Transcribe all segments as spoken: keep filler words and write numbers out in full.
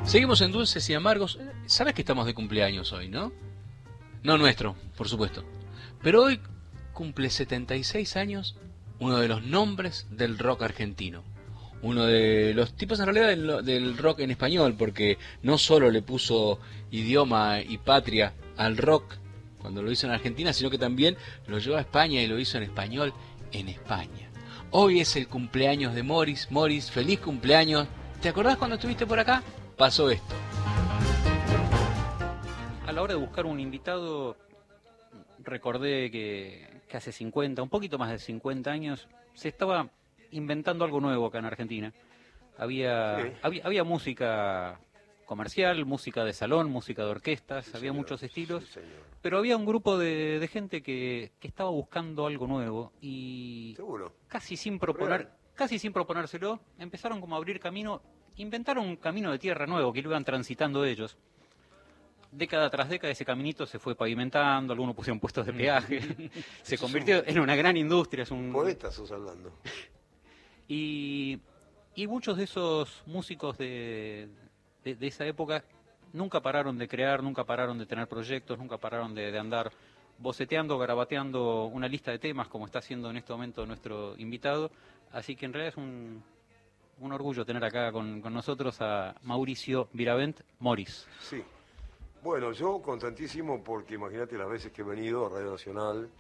Seguimos en Dulces y Amargos. Sabes que estamos de cumpleaños hoy, ¿no? No nuestro, por supuesto. Pero hoy cumple setenta y seis años uno de los nombres del rock argentino. Uno de los tipos en realidad del, del rock en español, porque no solo le puso idioma y patria al rock cuando lo hizo en Argentina, sino que también lo llevó a España y lo hizo en español en España. Hoy es el cumpleaños de Morris. Morris, feliz cumpleaños. ¿Te acordás cuando estuviste por acá? Pasó esto. A la hora de buscar un invitado, recordé que, que hace cincuenta, un poquito más de cincuenta años, se estaba inventando algo nuevo acá en Argentina. Había, sí. había, había música comercial, música de salón, música de orquestas, sí, había señor. muchos estilos, sí, pero había un grupo de, de gente que, que estaba buscando algo nuevo y ¿Seguro? casi sin proponer, Real. casi sin proponérselo, empezaron como a abrir camino. Inventaron un camino de tierra nuevo que lo iban transitando ellos. Década tras década ese caminito se fue pavimentando, algunos pusieron puestos de peaje, se convirtió en una gran industria. Es un poeta, sos hablando. Y, y muchos de esos músicos de, de, de esa época nunca pararon de crear, nunca pararon de tener proyectos, nunca pararon de, de andar boceteando, garabateando una lista de temas como está haciendo en este momento nuestro invitado. Así que en realidad es un... un orgullo tener acá con, con nosotros a Mauricio Viravent, Morris. Sí. Bueno, yo contentísimo porque imagínate las veces que he venido a Radio Nacional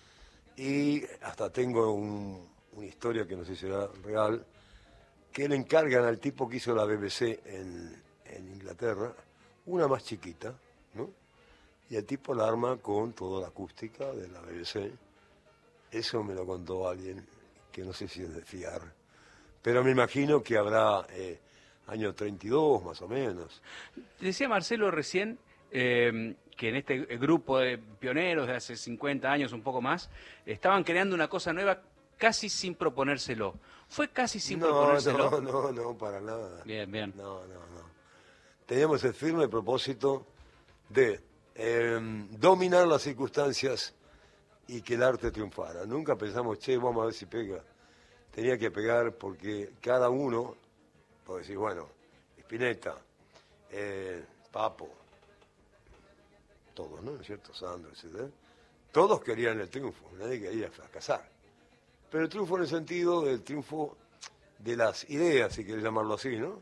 y hasta tengo un, una historia que no sé si será real, que le encargan al tipo que hizo la B B C en, en Inglaterra, una más chiquita, ¿no? Y el tipo la arma con toda la acústica de la B B C. Eso me lo contó alguien que no sé si es de fiar. Pero me imagino que habrá eh, año treinta y dos, más o menos. Decía Marcelo recién eh, que en este grupo de pioneros de hace cincuenta años, un poco más, estaban creando una cosa nueva casi sin proponérselo. ¿Fue casi sin no, proponérselo? No, no, no, para nada. Bien, bien. No, no, no. Teníamos el firme propósito de eh, dominar las circunstancias y que el arte triunfara. Nunca pensamos, che, vamos a ver si pega. Tenía que pegar porque cada uno, puedo decir, bueno, Spinetta, eh, Papo, todos, ¿no? ¿No es cierto? Sandro, etcétera. Todos querían el triunfo, nadie quería fracasar. Pero el triunfo en el sentido del triunfo de las ideas, si querés llamarlo así, ¿no?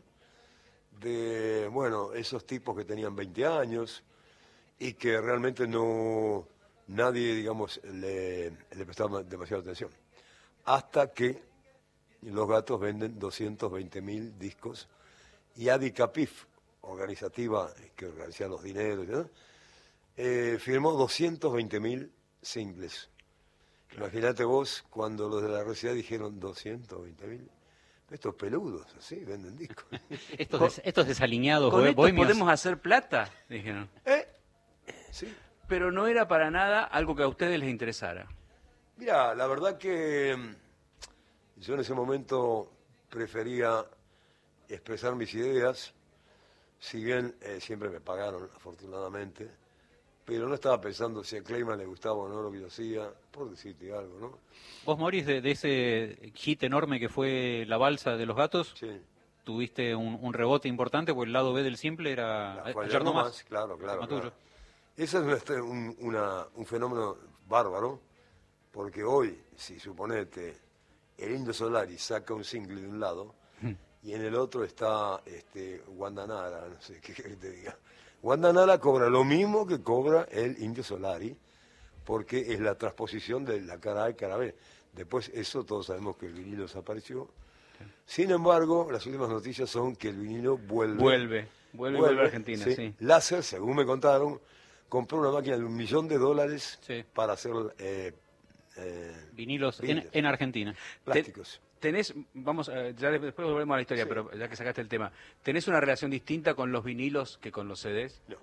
De, bueno, esos tipos que tenían veinte años y que realmente no, nadie, digamos, le, le prestaba demasiada atención. Hasta que Los Gatos venden doscientos veinte mil discos y Adi Capif, organizativa que organiza los dineros, ¿no? eh, firmó doscientos veinte mil singles. Imagínate vos cuando los de la R C A dijeron doscientos veinte mil. Estos peludos, así, venden discos. estos, des, estos desaliñados, ¿Con estos bohemios? podemos hacer plata? Dijeron. ¿Eh? Sí. Pero no era para nada algo que a ustedes les interesara. Mira, la verdad que yo en ese momento prefería expresar mis ideas, si bien eh, siempre me pagaron, afortunadamente, pero no estaba pensando si a Clayman le gustaba o no lo que yo hacía, por decirte algo, ¿no? Vos, Morris, de, de ese hit enorme que fue La Balsa de los Gatos, sí. tuviste un, un rebote importante, porque el lado B del simple era La, Ayer, ayer no más, más. claro, claro, claro. claro. Ese es un, una, un fenómeno bárbaro, porque hoy, si suponete, el Indio Solari saca un single de un lado, y en el otro está este, Guandanara, no sé qué, qué te diga. Guandanara cobra lo mismo que cobra el Indio Solari, porque es la transposición de la cara A y cara B. Después eso todos sabemos que el vinilo desapareció. Sin embargo, las últimas noticias son que el vinilo vuelve. Vuelve, vuelve, vuelve a Argentina, sí. sí. Láser, según me contaron, compró una máquina de un millón de dólares sí. para hacer eh, eh, vinilos en, en Argentina. Plásticos. Tenés, vamos, ya después volvemos a la historia, sí. pero ya que sacaste el tema, ¿tenés una relación distinta con los vinilos que con los C Ds? No.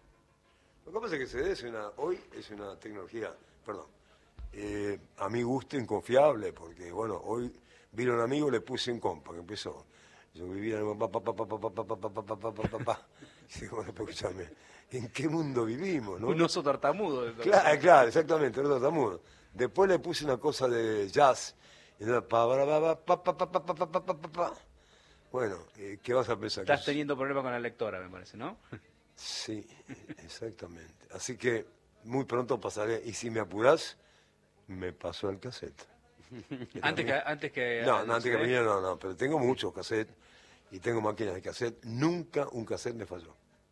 Lo que pasa es que C D es una, hoy es una tecnología, perdón, eh, a mi gusto inconfiable, porque bueno, hoy vino un amigo y le puse un compa que empezó. Yo vivía en pa pa pa pa pa pa pa pa pa pa pa pa pa. Y digo, bueno, escúchame, ¿en qué mundo vivimos, no? Un oso tartamudo. Claro, claro, exactamente, un oso tartamudo. Después le puse una cosa de jazz. Y pa, pa, pa, pa, pa, pa, pa, pa, pa, pa. Bueno, eh, ¿qué vas a pensar? Estás Que- teniendo problemas con la lectora, me parece, ¿no? Sí, exactamente. Así que muy pronto pasaré, y si me apurás, me paso el cassette. Que Antes que, también- antes que... No, al no, antes que C D. viniera no, no, pero tengo muchos cassettes y tengo máquinas de cassette. Nunca un cassette me falló.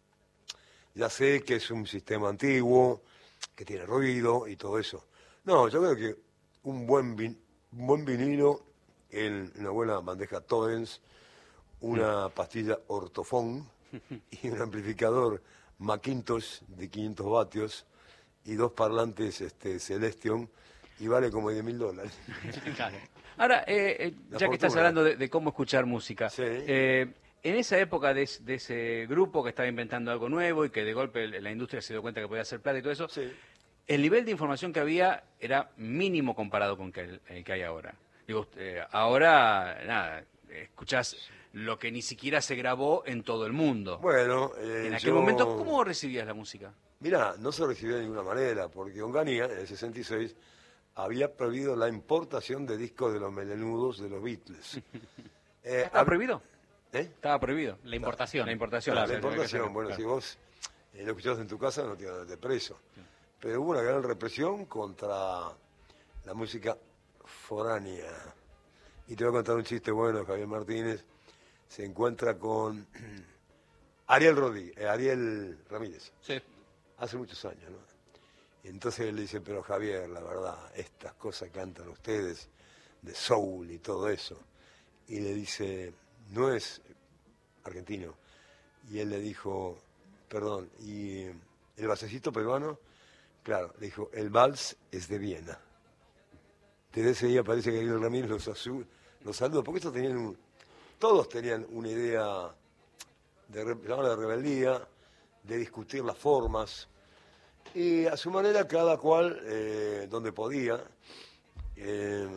Ya sé que es un sistema antiguo, que tiene ruido y todo eso. No, yo creo que un buen, vin- un buen vinilo en una buena bandeja Toens, una pastilla Ortofón y un amplificador Macintosh de quinientos vatios y dos parlantes este, Celestion, y vale como diez mil dólares. Claro. Ahora, eh, eh, La ya que estás fortuna. hablando de, de cómo escuchar música, Sí. eh, en esa época de, es- de ese grupo que estaba inventando algo nuevo y que de golpe el- la industria se dio cuenta que podía hacer plata y todo eso, Sí. el nivel de información que había era mínimo comparado con que el, el que hay ahora. Digo, eh, ahora, nada, escuchás lo que ni siquiera se grabó en todo el mundo. Bueno, eh, En aquel yo- momento, ¿cómo recibías la música? Mirá, no se recibió de ninguna manera, porque Onganía, en el sesenta y seis, había prohibido la importación de discos de los melenudos de los Beatles. Eh, ¿Estaba hab- prohibido? ¿Eh? Estaba prohibido. La importación. La importación. Claro, o sea, la tenía que importación, ser- bueno, claro. si vos eh, lo escuchabas en tu casa no te iban a dar de preso. Pero hubo una gran represión contra la música foránea. Y te voy a contar un chiste bueno, Javier Martínez se encuentra con Ariel Rodríguez, eh, Ariel Ramírez, Sí. hace muchos años, ¿no? Y entonces él le dice, pero Javier, la verdad, estas cosas que cantan ustedes, de soul y todo eso. Y le dice, no es argentino. Y él le dijo, perdón, ¿y el basecito peruano? Claro, le dijo, el vals es de Viena. Desde ese día parece que Ariel Ramírez los, asu- los saluda, porque estos tenían un- todos tenían una idea de, re- llamarla de rebeldía, de discutir las formas, y a su manera cada cual, eh, donde podía, eh,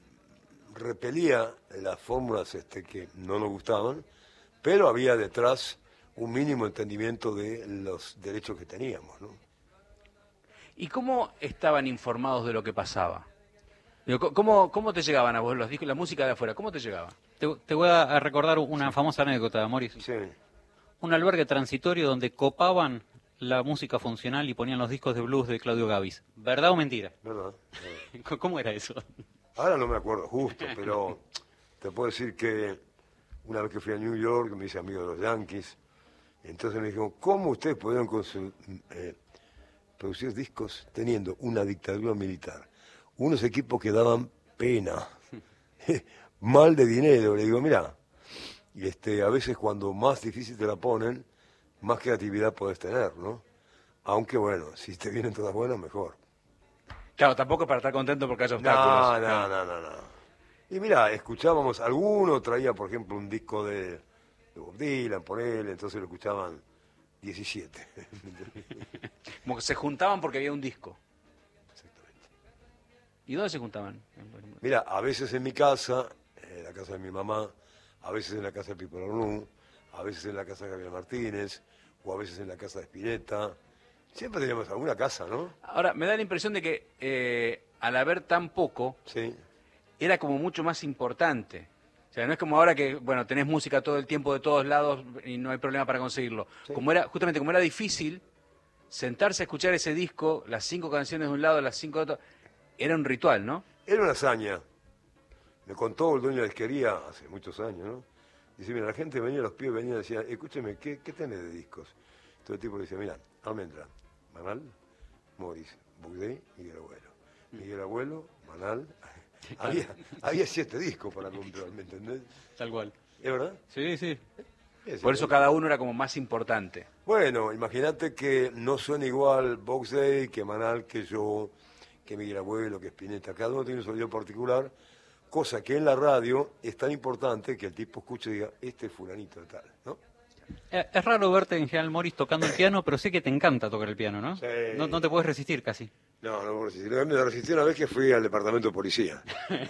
repelía las fórmulas este, que no nos gustaban, pero había detrás un mínimo entendimiento de los derechos que teníamos, ¿no? ¿Y cómo estaban informados de lo que pasaba? Digo, co- ¿Cómo, cómo te llegaban a vos los discos, la música de afuera? ¿Cómo te llegaba? Te, te voy a a recordar una famosa anécdota, Morris. Sí, Un albergue transitorio donde copaban la música funcional y ponían los discos de blues de Claudio Gavis. ¿Verdad o mentira? ¿verdad? C- ¿Cómo era eso? Ahora no me acuerdo justo, pero te puedo decir que una vez que fui a New York me hice amigo de los Yankees, entonces me dijeron, ¿cómo ustedes pudieron consu- eh, producir discos teniendo una dictadura militar? Unos equipos que daban pena, mal de dinero. Le digo, mira, y este, a veces cuando más difícil te la ponen, más creatividad podés tener, ¿no? Aunque bueno, si te vienen todas buenas, mejor. Claro, tampoco es para estar contento porque hay No, obstáculos. no, no, no, no. Y mira, escuchábamos, alguno traía, por ejemplo, un disco de, de Bob Dylan, ponele, entonces lo escuchaban diecisiete. Como que se juntaban porque había un disco. Exactamente. ¿Y dónde se juntaban? Mira, a veces en mi casa, en la casa de mi mamá, a veces en la casa de Pipo Larnú, a veces en la casa de Gabriel Martínez, o a veces en la casa de Spinetta. Siempre teníamos alguna casa, ¿no? Ahora, me da la impresión de que eh, al haber tan poco, Sí. era como mucho más importante. O sea, no es como ahora que, bueno, tenés música todo el tiempo de todos lados y no hay problema para conseguirlo. Sí. Como era, justamente como era difícil, sentarse a escuchar ese disco, las cinco canciones de un lado, las cinco de otro, era un ritual, ¿no? Era una hazaña. Me contó el dueño de la disquería hace muchos años, ¿no? Dice, mira, la gente venía, los pibes venían y decían, escúcheme, ¿qué, qué tenés de discos? Todo el tipo le decía, mira, Almendra, Manal, Morris, Bugdé, Miguel Abuelo. Miguel Abuelo, Manal. había, había siete discos para comprar, ¿me entendés? Tal cual. ¿Es verdad? Sí, sí. Es Por eso igual. cada uno era como más importante. Bueno, imagínate que no suena igual Box Day que Manal, que yo, que Miguel Abuelo, que Spinetta. Cada uno tiene un sonido particular, cosa que en la radio es tan importante que el tipo escuche y diga, este es fulanito de tal, ¿no? Eh, Es raro verte en general, Morris, tocando el piano, pero sé que te encanta tocar el piano, ¿no? Sí. No, no te puedes resistir casi. No, no puedo resistir. Me resistí una vez que fui al departamento de policía.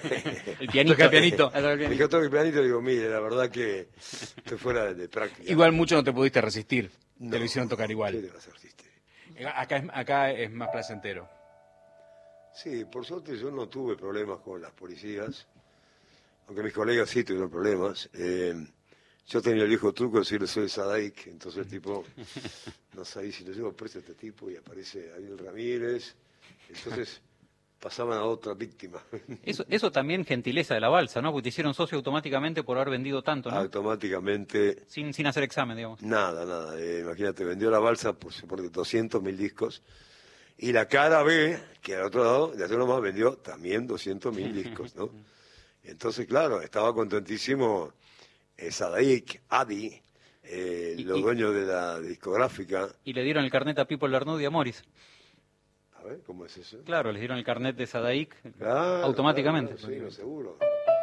El pianito. Toca el pianito. Ah, toca el Me pianito. dijo todo el pianito y digo, mire, la verdad que estoy fuera de, de práctica. Igual mucho no te pudiste resistir. No, Te lo hicieron tocar ¿qué igual. te vas a resistir? Acá es, acá es más placentero. Sí, por suerte yo no tuve problemas con las policías, aunque mis colegas sí tuvieron problemas. Eh, Yo tenía el viejo truco de decirle soy Sadaik, entonces el tipo, no sabía si lo llevo preso a este tipo y aparece Ariel Ramírez, entonces pasaban a otra víctima. Eso, eso también gentileza de la balsa, ¿no? Porque te hicieron socio automáticamente por haber vendido tanto, ¿no? Automáticamente. Sin, sin hacer examen, digamos. Nada, nada. Eh, imagínate, vendió la balsa por, por doscientos mil discos. Y la cara B, que al otro lado, de hacerlo más, vendió también doscientos mil discos, ¿no? Entonces, claro, estaba contentísimo eh, Sadaik, Adi, eh, Y- los y- dueños de la discográfica. Y le dieron el carnet a Pipo Lernud y a Morris. A ver, ¿cómo es eso? Claro, les dieron el carnet de Sadaik Claro, automáticamente. claro, claro, sí, no, seguro.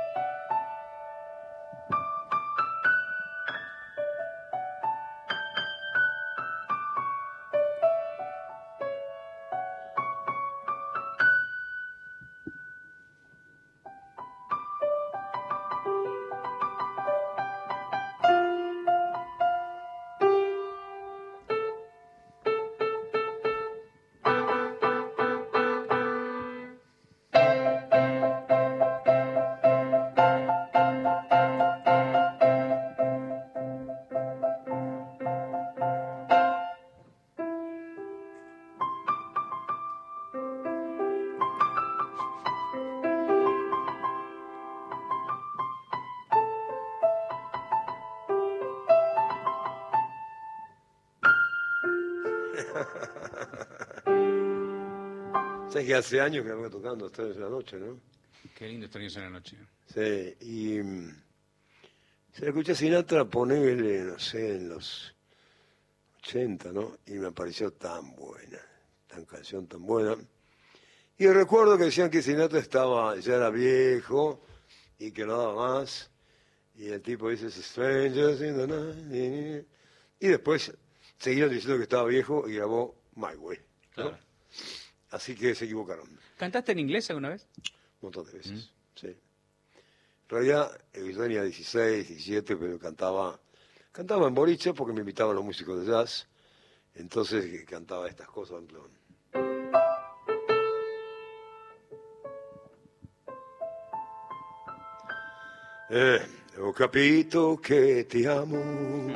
Sabes que hace años que vengo tocando Estrellas en la Noche, ¿no? Qué lindo Extraños en la Noche. Sí, y mm, se la escuché a Sinatra ponerle, no sé, en los ochenta, ¿no? Y me pareció tan buena, tan canción tan buena. Y recuerdo que decían que Sinatra estaba, ya era viejo y que no daba más. Y el tipo dice, Strangers in the night. Y después siguieron diciendo que estaba viejo y grabó My Way, ¿no? Claro. Así que se equivocaron un ¿Cantaste en inglés alguna vez? montón de veces, sí. En realidad, eh, yo tenía dieciséis, diecisiete, pero cantaba, cantaba en boliche porque me invitaban los músicos de jazz. Entonces eh, cantaba estas cosas en plan. Eh, ho capito che ti amo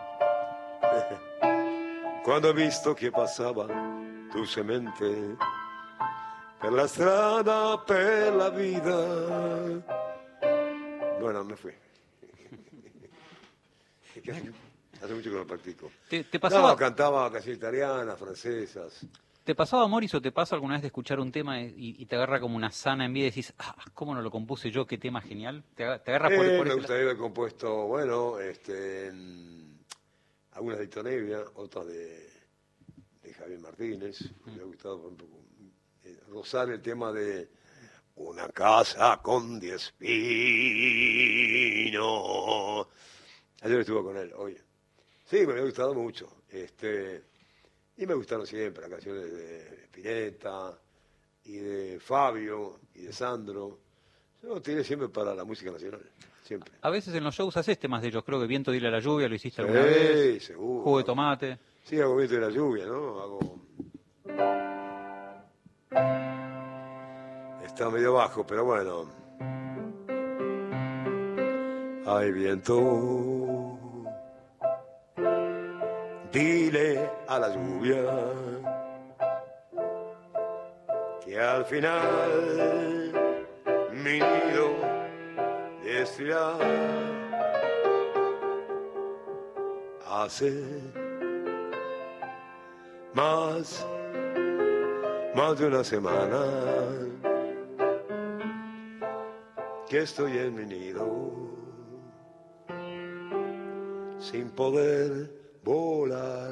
quando ho visto che passava tu semente per la strada, per la vida. Bueno, me fui. Es que hace, hace mucho que no practico. ¿Te, te pasaba, No, cantaba canciones italianas, francesas. ¿Te pasaba, Morris, o te pasa alguna vez de escuchar un tema y, y te agarra como una sana envidia y decís, ah, ¿cómo no lo compuse yo? ¿Qué tema genial? ¿Te, aga- te agarra por, Eh, por me ese gustaría haber compuesto, bueno, este, en- algunas de Tito Nevia, otras de, de Javier Martínez. Me ha gustado, por ejemplo, eh, rozar el tema de una casa con diez pinos. Ayer estuve con él, oye. Sí, me ha gustado mucho. Este, y me gustaron siempre las canciones de Spinetta y de Fabio y de Sandro. Yo tiré siempre para la música nacional, siempre. A veces en los shows haces temas de ellos, creo que Viento dile a la lluvia, lo hiciste Sí, alguna vez. seguro. Jugo de tomate. Sí, hago viento de la lluvia, ¿no? Hago... Está medio bajo, pero bueno. Hay viento, dile a la lluvia que al final mi nido destruirá. Hace más, más de una semana que estoy en mi nido sin poder volar.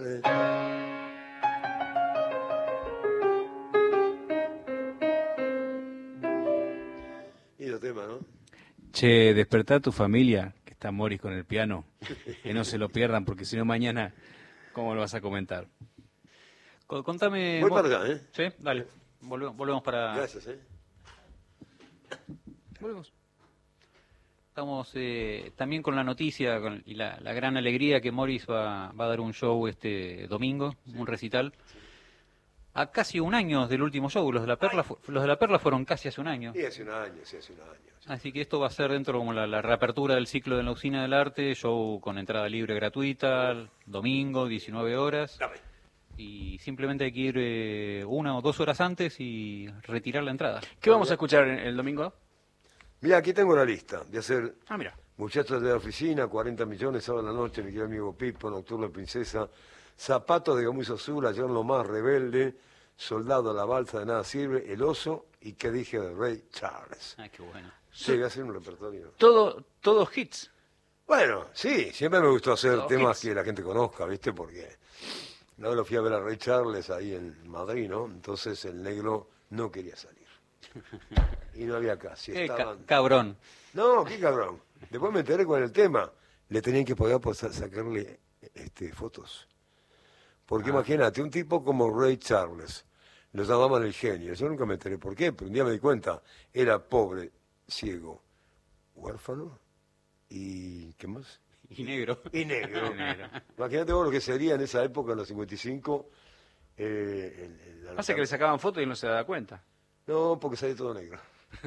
Y los temas, ¿no? Che, despertá a tu familia, que está Morris con el piano, que no se lo pierdan, porque si no mañana, ¿cómo lo vas a comentar? Co- Contame... Voy vos- para allá, ¿eh? Sí, dale. Volvemos, volvemos para... Gracias, ¿eh? Volvemos. Estamos eh, también con la noticia con- y la, la gran alegría que Morris va, va a dar un show este domingo, un recital. a casi un año del último show. Los de La Perla, fu- los de La Perla fueron casi hace un año. Sí, hace un año, sí, hace un año. Sí. Así que esto va a ser dentro como la, la reapertura del ciclo de la Usina del Arte, show con entrada libre gratuita, domingo, diecinueve horas. Dame. Y simplemente hay que ir eh, una o dos horas antes y retirar la entrada. ¿Qué vamos a escuchar el, el domingo? Mira, aquí tengo la lista de hacer Ah, mira. Muchachos de la Oficina, cuarenta millones, sábado a la noche, mi querido amigo Pipo, Nocturno Princesa, Zapatos de Gamuza Azul, Ayer lo más rebelde, Soldado a la balsa de nada sirve, El oso y qué dije de Ray Charles. Ah, qué bueno. Sí, voy a hacer un repertorio. Todo, todos hits. Bueno, sí, siempre me gustó hacer Todos temas hits. que la gente conozca, ¿viste? Porque una vez lo fui a ver a Ray Charles ahí en Madrid, ¿no? Entonces el negro no quería salir. Y no había casi. Qué ca- Estaban... cabrón. No, qué cabrón. Después me enteré con el tema. Le tenían que pagar por sa- sacarle este, fotos. Porque Ah. imagínate, un tipo como Ray Charles, lo llamaban el genio. Yo nunca me enteré por qué, pero un día me di cuenta. Era pobre, ciego, huérfano y... ¿qué más? Y negro. Y negro. Y negro. Imagínate vos lo que sería en esa época, en los cincuenta y cinco. Eh, en- en la- Pasa que le sacaban fotos y él no se daba cuenta. No, porque sale todo negro.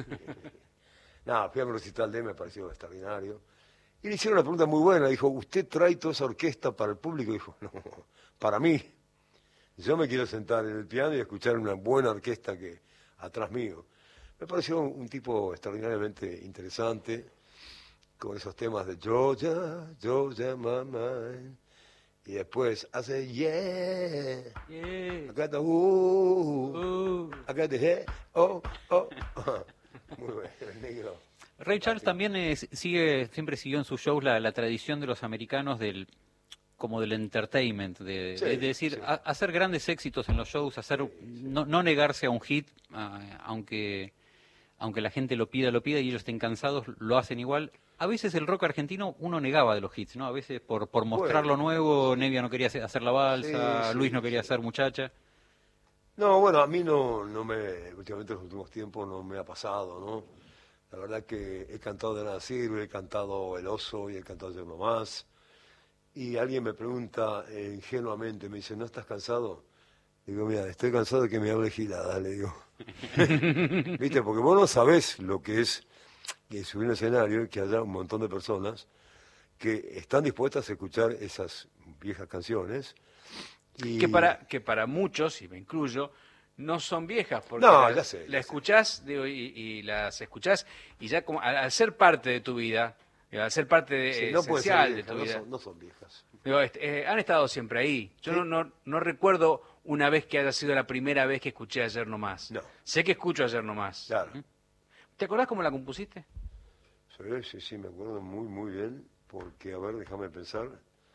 Nada, fui a un recital de él, me pareció extraordinario. Y le hicieron una pregunta muy buena. Dijo, ¿usted trae toda esa orquesta para el público? Dijo, no, para mí. Yo me quiero sentar en el piano y escuchar una buena orquesta que atrás mío. Me pareció un, un tipo extraordinariamente interesante, con esos temas de Georgia, Georgia, my mind. Y después hace, yeah, Yeah. I got the, ooh, Uh. I got the head, oh, oh. Muy bueno, el negro. Ray Charles también eh, sigue, siempre siguió en sus shows la, la tradición de los americanos del como del entertainment, de, Sí, de- de decir, sí. a- hacer grandes éxitos en los shows, hacer no, no negarse a un hit, ah, aunque aunque la gente lo pida, lo pida y ellos estén cansados, lo hacen igual. A veces el rock argentino uno negaba de los hits, ¿no? A veces por, por mostrar Bueno, lo nuevo, Nevia no quería hacer, hacer la balsa, Sí, sí, Luis no quería sí. ser muchacha. No, bueno, a mí no, no me, últimamente en los últimos tiempos no me ha pasado, ¿no? La verdad que he cantado De Nada Sirve, he cantado El Oso y he cantado Ayer No Más. Y alguien me pregunta eh, ingenuamente, me dice, ¿no estás cansado? Digo, mira, estoy cansado de que me hable gilada, le digo. ¿Viste? Porque vos no sabés lo que es que subir un escenario y que haya un montón de personas que están dispuestas a escuchar esas viejas canciones. Y... Que para, que para muchos, y me incluyo, no son viejas, porque No, la, ya sé, ya la sé. escuchás digo, y, y las escuchás, y ya como al, al ser parte de tu vida, eh, al ser parte de, Sí, eh, no puede ser esencial de vieja, tu no vida, son, no son viejas. digo, este, eh, han estado siempre ahí. Yo Sí. no, no, no recuerdo una vez que haya sido la primera vez que escuché Ayer No Más. No. Sé que escucho Ayer No Más. Claro. ¿Te acordás cómo la compusiste? Sí, sí, sí, me acuerdo muy, muy bien, porque, a ver, déjame pensar.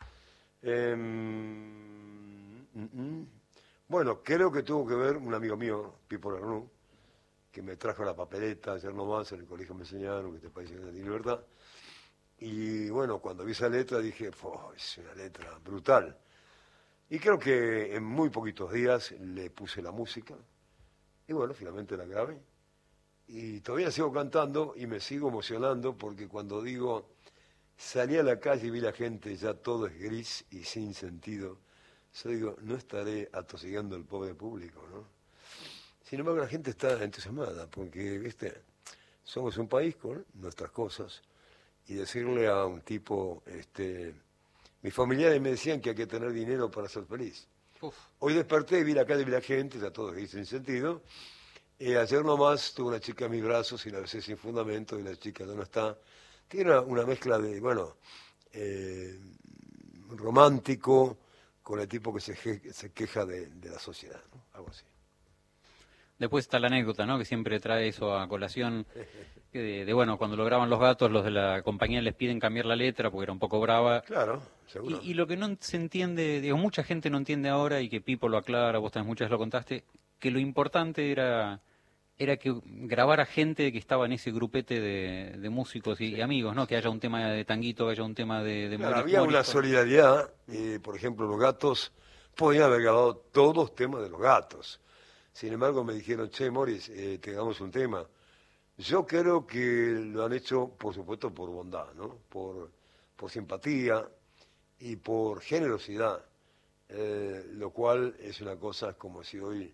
Em, mm, mm. Bueno, creo que tuvo que ver un amigo mío, Pipo Larnú, que me trajo la papeleta ayer nomás, en el colegio me enseñaron que este país es de libertad. Y bueno, cuando vi esa letra dije, "Fo, es una letra brutal". Y creo que en muy poquitos días le puse la música, y bueno, finalmente la grabé. Y todavía sigo cantando y me sigo emocionando porque cuando digo, salí a la calle y vi la gente, ya todo es gris y sin sentido, yo digo, no estaré atosigando al pobre público, ¿no? Sin embargo, la gente está entusiasmada porque, viste, somos un país con nuestras cosas y decirle a un tipo, este, mis familiares me decían que hay que tener dinero para ser feliz. Uf. Hoy desperté y vi la calle y vi la gente, ya todo es gris sin sentido. Eh, ayer nomás tuve una chica en mis brazos y la besé sin fundamento y la chica ya no está. Tiene una, una mezcla de, bueno, eh, romántico con el tipo que se, je- se queja de, de la sociedad, ¿no? Algo así. Después está la anécdota, ¿no? Que siempre trae eso a colación, que de, de, bueno, cuando lo graban Los Gatos, los de la compañía les piden cambiar la letra porque era un poco brava. Claro, seguro. Y, y lo que no se entiende, digo, mucha gente no entiende ahora, y que Pipo lo aclara, vos también muchas veces lo contaste, que lo importante era era que grabara gente que estaba en ese grupete de, de músicos y, y amigos, ¿no? Que haya un tema de Tanguito, que haya un tema de, de Claro, Mori- había una Morrison. solidaridad, eh, por ejemplo, los Gatos podían haber grabado todos los temas de los Gatos. Sin embargo, me dijeron, che, Morris, eh, tengamos un tema. Yo creo que lo han hecho, por supuesto, por bondad, ¿no? Por, por simpatía y por generosidad, eh, lo cual es una cosa como si hoy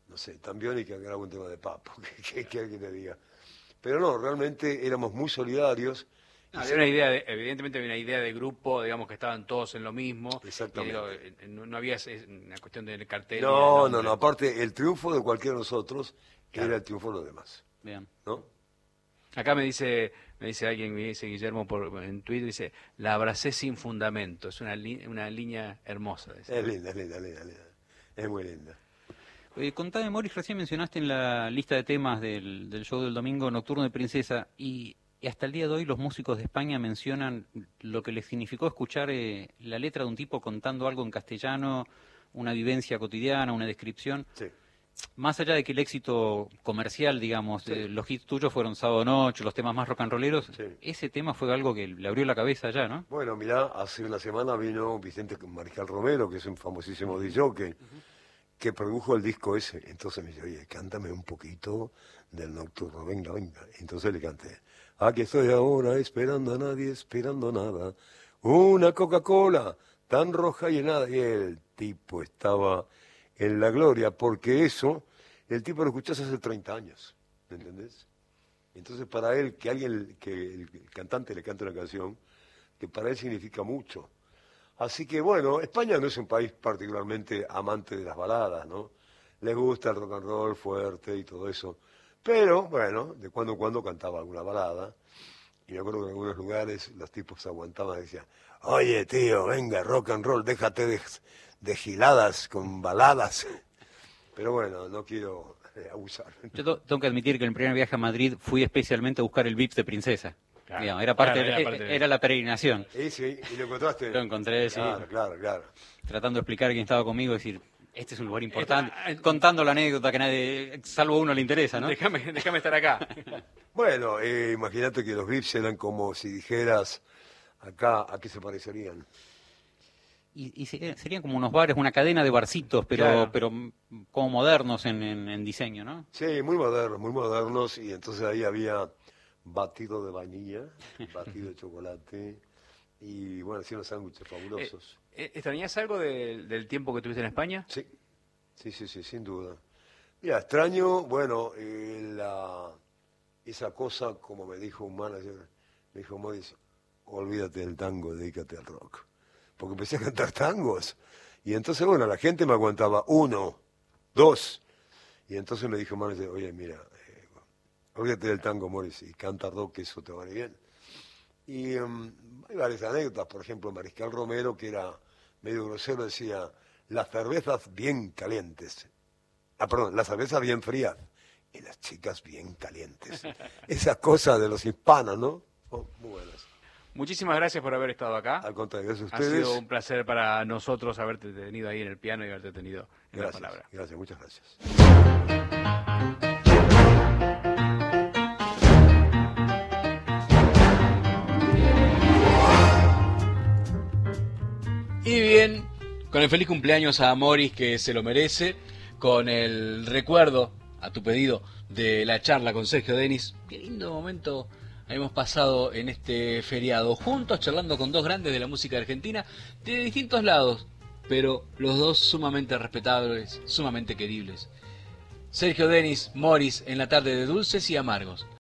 no sé, Tambioni que graba un tema de Papo, que, que, que alguien le diga. Pero no, realmente éramos muy solidarios. No, había una idea, de, evidentemente había una idea de grupo, digamos que estaban todos en lo mismo. Exactamente. Y digo, no, no había una cuestión del cartel. No, no, no, aparte el triunfo de cualquiera de nosotros claro. era el triunfo de los demás. Bien. ¿No? Acá me dice, me dice alguien, me dice Guillermo por, en Twitter, dice, la abracé sin fundamento, es una, li, una línea hermosa. Dice. Es linda, es linda, es linda, linda, es muy linda. Eh, contame, Morris, recién mencionaste en la lista de temas del, del show del domingo Nocturno de Princesa, y, y hasta el día de hoy los músicos de España mencionan lo que les significó escuchar eh, la letra de un tipo contando algo en castellano, una vivencia cotidiana, una descripción. Sí. Más allá de que el éxito comercial, digamos, sí. eh, los hits tuyos fueron Sábado Noche, los temas más rock and rolleros, sí. ese tema fue algo que le abrió la cabeza allá, ¿no? Bueno, mirá, hace una semana vino Vicente Mariscal Romero, que es un famosísimo D J, que, uh-huh. que produjo el disco ese. Entonces me dice, oye, cántame un poquito del Nocturno, venga, venga. Entonces le canté, aquí estoy ahora esperando a nadie, esperando nada, una Coca-Cola tan roja y helada. Y el tipo estaba en la gloria, porque eso, el tipo lo escuchás hace treinta años, ¿me entendés? Entonces para él, que alguien, que el cantante le cante una canción, que para él significa mucho. Así que bueno, España no es un país particularmente amante de las baladas, ¿no? Les gusta el rock and roll fuerte y todo eso, pero bueno, de cuando en cuando cantaba alguna balada, y me acuerdo que en algunos lugares los tipos aguantaban y decían, oye tío, venga, rock and roll, déjate de... de giladas con baladas, pero bueno, no quiero eh, abusar. Yo tengo que admitir que en el primer viaje a Madrid fui especialmente a buscar el Vips de Princesa. Claro. Digamos, era parte, claro, era, parte de... era la peregrinación. Sí, sí, y lo encontraste. Lo encontré, claro, sí. Claro, claro. Tratando de explicar a quién estaba conmigo, decir, este es un lugar importante, Esta... contando la anécdota que nadie, salvo a uno le interesa, ¿no? Déjame, déjame estar acá. Bueno, eh, imagínate que los Vips eran como si dijeras, acá, ¿a qué se parecerían? Y, y serían como unos bares, una cadena de barcitos, pero claro. pero como modernos en, en, en diseño, ¿no? Sí, muy modernos, muy modernos, y entonces ahí había batido de vainilla, batido de chocolate, y bueno, hacían unos sándwiches fabulosos. Eh, ¿Extrañas algo de, del tiempo que tuviste en España? Sí, sí, sí, sí, sin duda. Mira, extraño, bueno, eh, la, esa cosa, como me dijo un manager, me dijo, Morris, olvídate del tango, dedícate al rock. Porque empecé a cantar tangos. Y entonces, bueno, la gente me aguantaba uno, dos. Y entonces me dijo, manager, oye, mira, eh, olvídate del tango, Morris, y canta rock, que eso te va a ir bien. Y um, hay varias anécdotas, por ejemplo, Mariscal Romero, que era medio grosero, decía, las cervezas bien calientes. Ah, perdón, las cervezas bien frías y las chicas bien calientes. Esas cosas de los hispanos, ¿no? Oh, muy buenas. Muchísimas gracias por haber estado acá. Al contrario, gracias a ustedes. Ha sido un placer para nosotros haberte tenido ahí en el piano y haberte tenido en gracias, la palabra. Gracias, muchas gracias. Y bien, con el feliz cumpleaños a Morris, que se lo merece, con el recuerdo, a tu pedido, de la charla con Sergio Denis. Qué lindo momento hemos pasado en este feriado, juntos charlando con dos grandes de la música argentina, de distintos lados, pero los dos sumamente respetables, sumamente queribles. Sergio Denis, Morris, en la tarde de Dulces y Amargos.